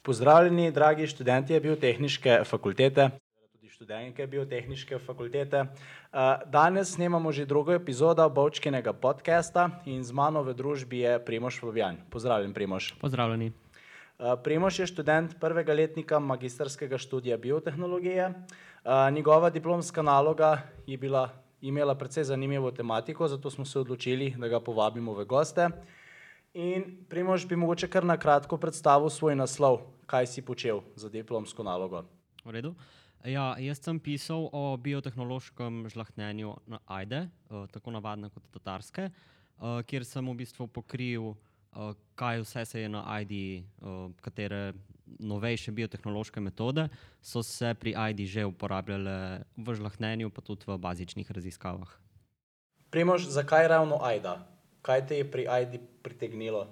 Pozdravljeni, dragi študentje Biotehniške fakultete, tudi študentke Biotehniške fakultete. Danes snemamo že drugo epizodo Bovčkinega podcasta in z mano v družbi je Primož Fabjan. Pozdravljen, Primož. Pozdravljeni. Primož je študent prvega letnika magistrskega študija biotehnologije. Njegova diplomska naloga je imela precej zanimivo tematiko, zato smo se odločili, da ga povabimo v goste. In Primož bi mogoče kar na kratko predstavil svoj naslov, kaj si počel za diplomsko nalogo. V redu. Ja, jaz sem pisal o biotehnološkem žlahtnjenju na ajde, tako navadne kot tatarske, kjer sem v bistvu pokril, kaj vse se je na ajdi, katere novejše biotehnološke metode so se pri ajdi že uporabljale v žlahtnjenju, pa tudi v bazičnih raziskavah. Primož, zakaj ravno ajda? Kaj te je pri ajdi pritegnilo?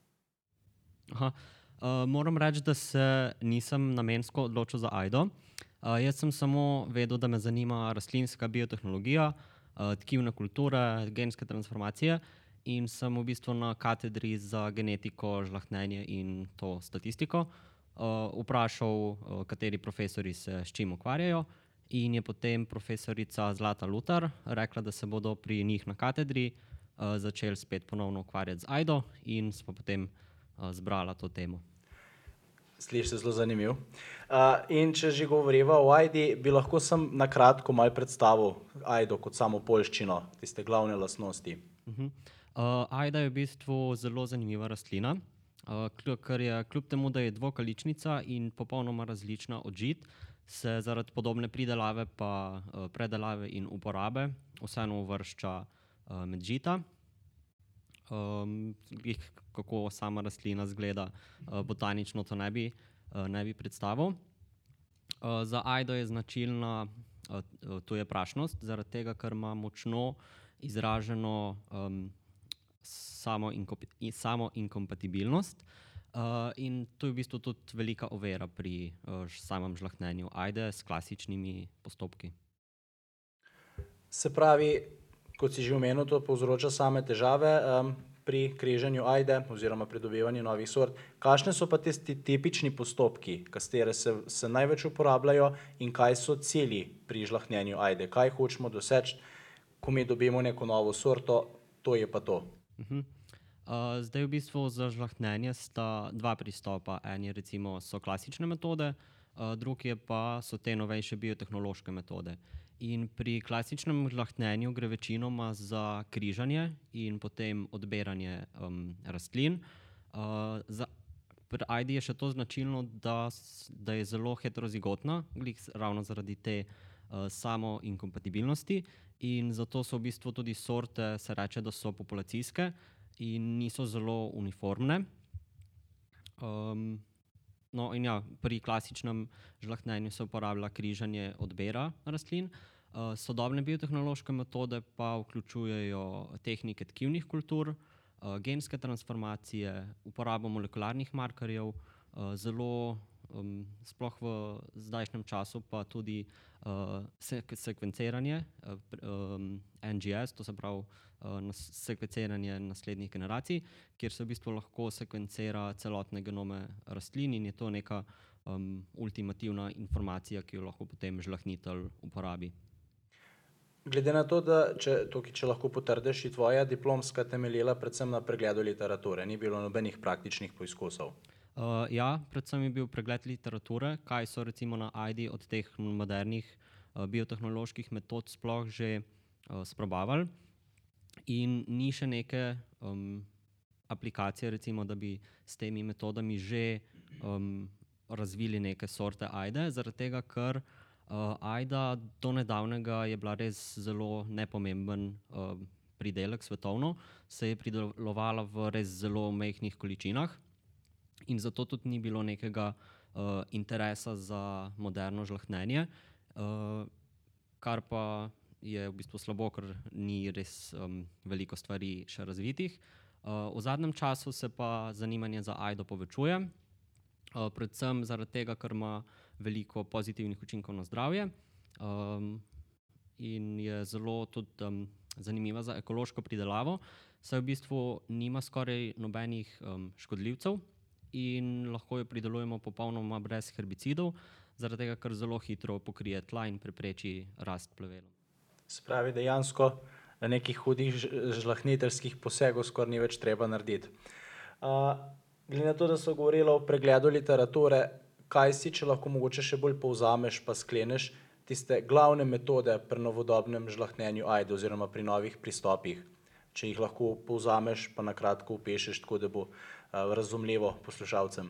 Moram reči, da se nisem namensko odločil za ajdo. Jaz sem samo vedel, da me zanima rastlinska biotehnologija, tkivne kulture, genske transformacije in sem v bistvu na katedri za genetiko, žlahtnjenje in to statistiko vprašal, kateri profesorji se s čim ukvarjajo, in je potem profesorica Zlata Lutar rekla, da se bodo pri njih na katedri začeli spet ponovno ukvarjati z ajdo in smo potem zbrala to temo. Sliši se zelo zanimiv. In če že govoriva o ajdi, bi lahko sem na kratko malo predstavil ajdo kot samo poljščino, tiste glavne lastnosti. Ajda je v bistvu zelo zanimiva rastlina, ker je kljub temu, da je dvokaličnica in popolnoma različna od žit, se zaradi podobne pridelave pa predelave in uporabe vseeno uvršča med žita. Kako sama rastlina izgleda botanično, to ne bi predstavil. Za ajdo je značilna tujeprašnost, zaradi tega, ker ima močno izraženo samoinkompatibilnost, in to je v bistvu tudi velika ovira pri samem žlahtnjenju ajde s klasičnimi postopki. Se pravi, kot si že omenil, to povzroča same težave pri križanju ajde oziroma pridobivanju novih sort. Kakšne so pa tisti tipični postopki, katere se največ uporabljajo, in kaj so cilji pri žlahtnjenju ajde? Kaj hočemo doseči, ko mi dobimo neko novo sorto, to je pa to? Zdaj v bistvu za žlahtnjenje sta dva pristopa. So klasične metode, drugi so te novejše biotehnološke metode. In pri klasičnem žlahtnjenju gre večinoma za križanje in potem odbiranje rastlin. Pri ajdi je še to značilno, da je zelo heterozigotna, ravno zaradi te samoinkompatibilnosti, in zato so v bistvu tudi sorte, se reče, da so populacijske in niso zelo uniformne. No, in ja, pri klasičnem žlahtnjenju se uporablja križanje odbira rastlin. Sodobne biotehnološke metode pa vključujejo tehnike tkivnih kultur, genske transformacije, uporabo molekularnih markerjev, zelo sploh v zdajšnjem času pa tudi sekvenciranje, NGS, to se pravi sekvenciranje naslednjih generacij, kjer se v bistvu lahko sekvencira celotne genome rastlin in je to neka ultimativna informacija, ki jo lahko potem žlahtnitelj uporabi. Glede na to, da če lahko potrdiš, je tvoja diplomska temeljila predvsem na pregledu literature, ni bilo nobenih praktičnih poizkusov. Ja, predvsem je bil pregled literature, kaj so recimo na ajdi od teh modernih biotehnoloških metod sploh že sprobavali. In ni še neke aplikacije, recimo, da bi s temi metodami že razvili neke sorte ajde, zaradi tega, ker ajda do nedavnega je bila res zelo nepomemben pridelek svetovno, se je pridelovala v res zelo majhnih količinah in zato tudi ni bilo nekega interesa za moderno žlahtnjenje, kar pa je v bistvu slabo, ker ni res veliko stvari še razvitih. V zadnjem času se pa zanimanje za ajdo povečuje, predvsem zaradi tega, ker ima veliko pozitivnih učinkov na zdravje in je zelo tudi zanimiva za ekološko pridelavo, saj v bistvu nima skoraj nobenih škodljivcev in lahko jo pridelujemo popolnoma brez herbicidov, zaradi tega, ker zelo hitro pokrije tla in prepreči rast plevelom. Se pravi, dejansko nekih hudih žlahtniteljskih posegov skoraj ni več treba narediti. Glede na to, da so govorili o pregledu literature, kaj si, če lahko mogoče še bolj povzameš pa skleneš tiste glavne metode pri novodobnem žlahtnjenju ajde oziroma pri novih pristopih, če jih lahko povzameš pa na kratko opešeš, tako da bo razumljivo poslušalcem.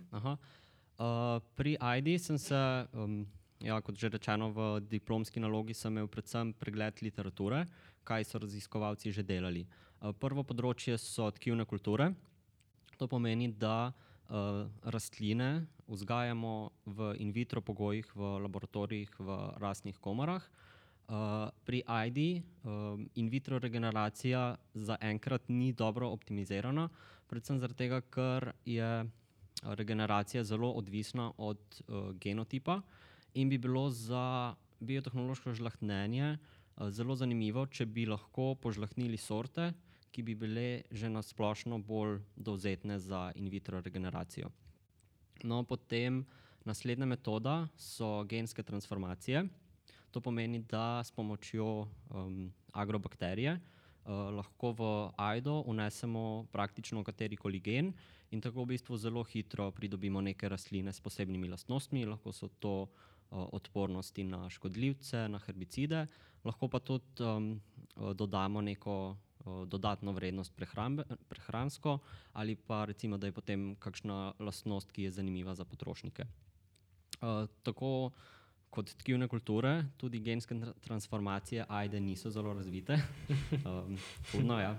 Pri ajdi sem se, kot že rečeno, v diplomski nalogi sem imel predvsem pregled literature, kaj so raziskovalci že delali. Prvo področje so tkivne kulture. To pomeni, da rastline vzgajamo v in vitro pogojih, v laboratorijih, v rastnih komorah. Pri ajdi in vitro regeneracija zaenkrat ni dobro optimizirana, predvsem zaradi tega, ker je regeneracija zelo odvisna od genotipa in bi bilo za biotehnološko žlahtnjenje zelo zanimivo, če bi lahko požlahtnili sorte, ki bi bile že na splošno bolj dovzetne za in vitro regeneracijo. No, potem naslednja metoda so genske transformacije. To pomeni, da s pomočjo agrobakterije lahko v ajdo vnesemo praktično katerikoli gen in tako v bistvu zelo hitro pridobimo neke rastline s posebnimi lastnostmi. Lahko so to odpornosti na škodljivce, na herbicide, lahko pa tudi dodamo neko dodatno vrednost prehransko ali pa recimo, da je potem kakšna lastnost, ki je zanimiva za potrošnike. Tako kot tkivne kulture, tudi genske transformacije ajde niso zelo razvite. Čudno, ja.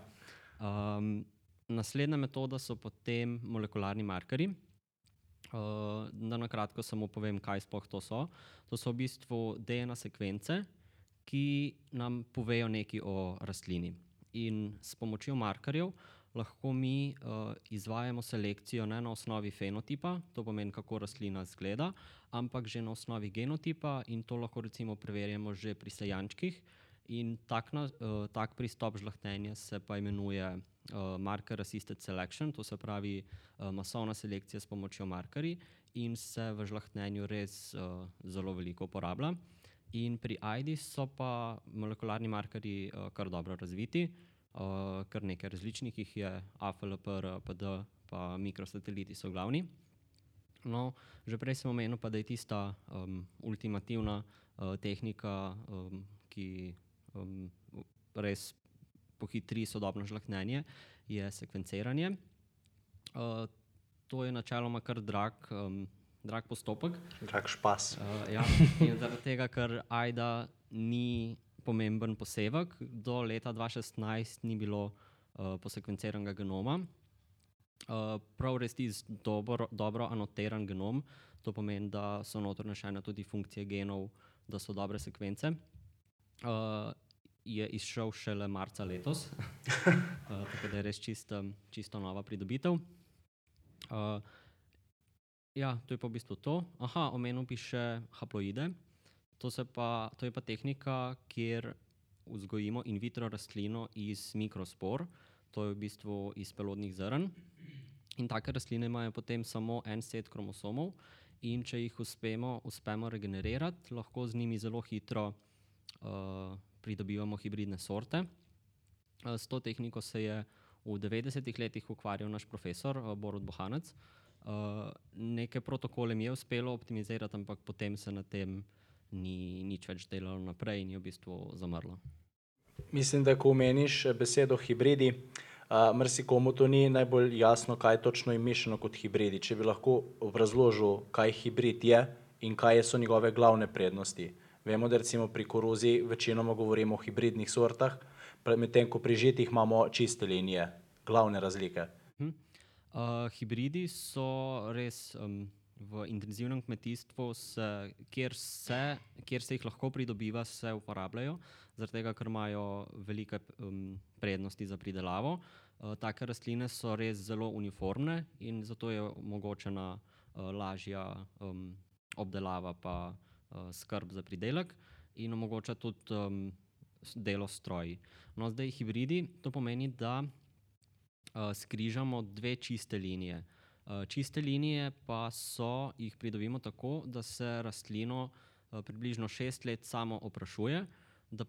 Naslednja metoda so potem molekularni markerji. Da na kratko samo povem, kaj sploh to so. To so v bistvu DNA sekvence, ki nam povejo nekaj o rastlini. In s pomočjo markerjev lahko mi izvajamo selekcijo ne na osnovi fenotipa, to pomeni, kako rastlina izgleda, ampak že na osnovi genotipa in to lahko recimo preverjamo že pri sajančkih. In tak pristop žlahtnjenja se pa imenuje marker assisted selection, to se pravi masovna selekcija s pomočjo markerji in se v žlahtnjenju res zelo veliko uporablja. In pri ajdi so pa molekularni markerji kar dobro razviti, kar nekaj različnih jih je, AFLP, RPD pa mikrosateliti so glavni. No, že prej sem omenil pa, da je tista ultimativna tehnika, ki res pohitri sodobno žlahtnjenje, je sekvenciranje. To je načeloma kar drag postopek. Drag špas. Ja, in zaradi tega, ker ajda ni pomemben posevek, do leta 2016 ni bilo posekvenciranega genoma. Prav res tisti dobro anotiran genom, to pomeni, da so noter vnesene tudi funkcije genov, da so dobre sekvence, je izšel šele marca letos, tako da je res čisto nova pridobitev. Ja, to je pa v bistvu to. Omenil bi še haploide. To je pa tehnika, kjer vzgojimo in vitro rastlino iz mikrospor, to je v bistvu iz pelodnih zrn. In take rastline imajo potem samo en set kromosomov in če jih uspemo regenerirati, lahko z njimi zelo hitro pridobivamo hibridne sorte. S to tehniko se je v 90-ih letih ukvarjal naš profesor Borut Bohanec. Neke protokole mi je uspelo optimizirati, ampak potem se na tem ni nič več delalo naprej in je v bistvu zamrlo. Mislim, da ko omeniš besedo hibridi, marsikomu to ni najbolj jasno, kaj točno je mišljeno kot hibridi. Če bi lahko obrazložil, kaj hibrid je in kaj so njegove glavne prednosti. Vemo, da recimo pri koruzi večinoma govorimo o hibridnih sortah, medtem ko pri žitih imamo čiste linije, glavne razlike. Hibridi so res v intenzivnem kmetijstvu, kjer se jih lahko pridobiva, se uporabljajo, zaradi tega, ker imajo velike prednosti za pridelavo. Take rastline so res zelo uniformne in zato je omogočena lažja obdelava pa skrb za pridelek in omogoča tudi delo s stroji. No, zdaj hibridi, to pomeni, da skrižamo dve čiste linije. Čiste linije pa jih pridobimo tako, da se rastlino približno 6 let samo oprašuje, da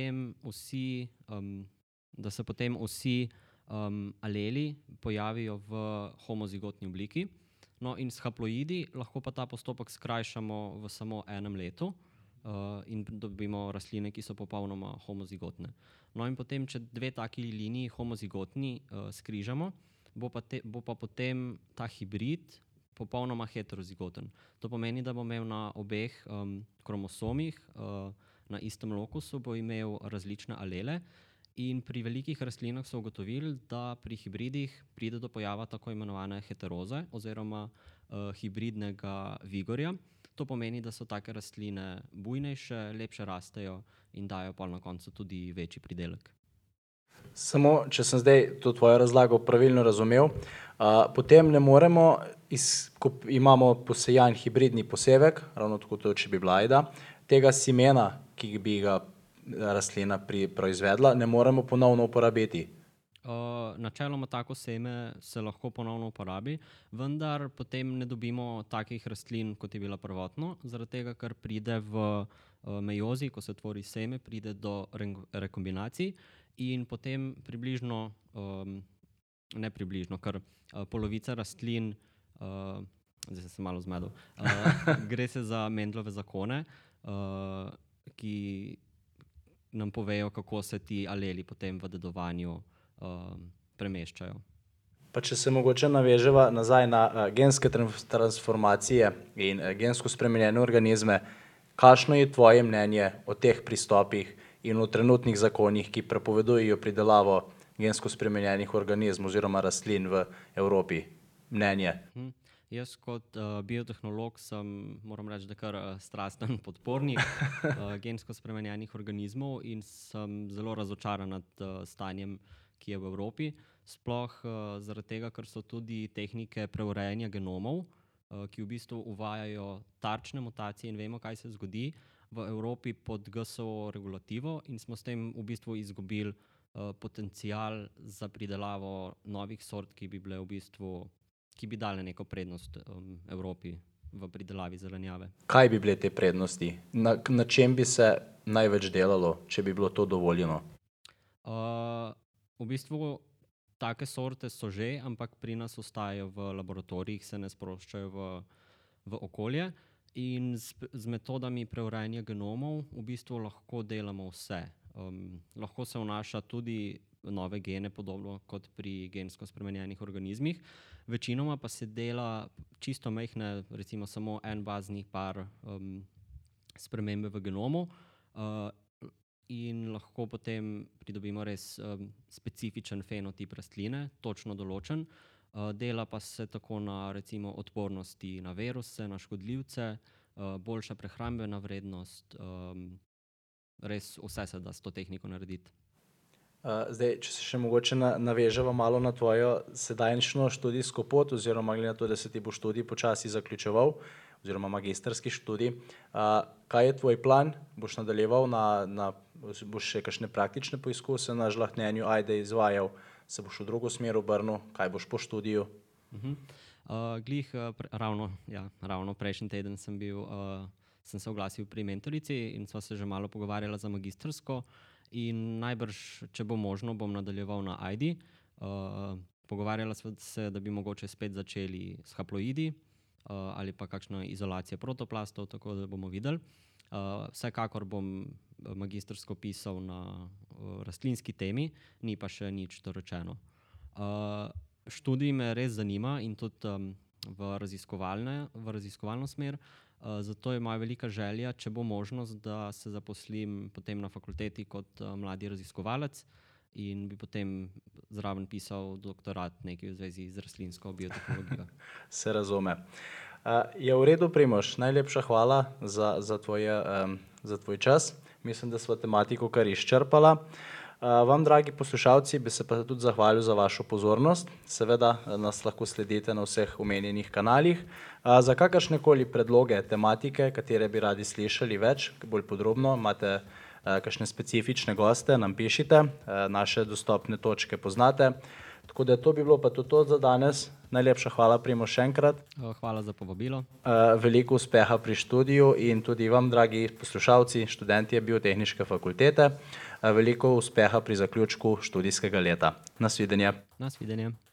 se potem vsi aleli pojavijo v homozigotni obliki. No, in s haploidi lahko pa ta postopek skrajšamo v samo 1 letu in dobimo rastline, ki so popolnoma homozigotne. No, in potem, če 2 taki liniji homozigotni skrižamo, bo pa potem ta hibrid popolnoma heterozigoten. To pomeni, da bo imel na obeh kromosomih na istem lokusu bo imel različne alele. In pri velikih rastlinah so ugotovili, da pri hibridih pride do pojava tako imenovane heteroze oziroma hibridnega vigorja. To pomeni, da so take rastline bujnejše, lepše rastejo in dajo pol na koncu tudi večji pridelek. Samo, če sem zdaj to tvojo razlago pravilno razumel, potem ne moremo, ko imamo posejan hibridni posevek, ravno tako to, če bi bila ajda, tega semena, ki bi ga rastlina proizvedla, ne moremo ponovno uporabiti. Načeloma tako seme se lahko ponovno uporabi, vendar potem ne dobimo takih rastlin, kot je bila prvotno, zaradi tega, ker pride v mejozi, ko se tvori seme, pride do rekombinacij in potem ker polovica rastlin, zdaj sem se malo zmedel, gre se za Mendelove zakone, ki nam povejo, kako se ti aleli potem v dedovanju premeščajo. Pa če se mogoče naveževa nazaj na genske transformacije in gensko spremenjene organizme, kakšno je tvoje mnenje o teh pristopih in o trenutnih zakonih, ki prepovedujejo pridelavo gensko spremenjenih organizmov oziroma rastlin v Evropi? Mnenje? Jaz kot biotehnolog moram reči, da kar strasten podpornik gensko spremenjenih organizmov in sem zelo razočaran nad stanjem, ki je v Evropi. Sploh zaradi tega, ker so tudi tehnike preurejanja genomov, ki v bistvu uvajajo tarčne mutacije in vemo, kaj se zgodi v Evropi pod GSO regulativo in smo s tem v bistvu izgubili potencial za pridelavo novih sort, ki bi dale neko prednost Evropi v pridelavi zelenjave. Kaj bi bile te prednosti? Na čem bi se največ delalo, če bi bilo to dovoljeno? V bistvu take sorte so že, ampak pri nas ostajajo v laboratorijih, se ne sproščajo v okolje. In z metodami preurejanja genomov v bistvu lahko delamo vse. Lahko se vnaša tudi nove gene, podobno kot pri gensko spremenjenih organizmih. Večinoma pa se dela čisto majhne, recimo samo en bazni par spremembe v genomu in lahko potem pridobimo res specifičen fenotip rastline, točno določen. Dela pa se tako na recimo odpornosti na viruse, na škodljivce, boljša prehrambena vrednost, res vse se da s to tehniko narediti. Zdaj, če se še mogoče naveževa malo na tvojo sedajšnjo študijsko pot oziroma glede na to, da se ti bo študij počasi zaključeval oziroma magistrski študij, kaj je tvoj plan? Boš nadaljeval boš še kakšne praktične poizkuse na žlahtnjenju ajde izvajal, se boš v drugo smer obrnil, kaj boš po študiju? Ravno prejšnji teden sem se oglasil pri mentorici in sva se že malo pogovarjala za magistrsko in najbrž, če bo možno, bom nadaljeval na ajdi. Pogovarjala sva se, da bi mogoče spet začeli s haploidi ali pa kakšno izolacijo protoplastov, tako da bomo videli. Vsekakor bom magistrsko pisal na rastlinski temi, ni pa še nič dorečeno. Študij me res zanima in tudi v raziskovalno smer, zato je moja velika želja, če bo možnost, da se zaposlim potem na fakulteti kot mladi raziskovalec in bi potem zraven pisal doktorat nekaj v zvezi z rastlinsko biotehnologijo. Se razume. Je v redu, Primož, najlepša hvala za tvoj čas. Mislim, da sva tematiko kar izčrpala. Vam, dragi poslušalci, bi se pa tudi zahvalil za vašo pozornost. Seveda nas lahko sledite na vseh omenjenih kanalih. Za kakršnekoli predloge tematike, katere bi radi slišali več, bolj podrobno, imate kakšne specifične goste, nam pišite, naše dostopne točke poznate. Tako da to bi bilo pa tudi to za danes. Najlepša hvala, Primož, še enkrat. Hvala za povabilo. Veliko uspeha pri študiju in tudi vam, dragi poslušalci, študentje Biotehniške fakultete, veliko uspeha pri zaključku študijskega leta. Nasvidenje. Nasvidenje.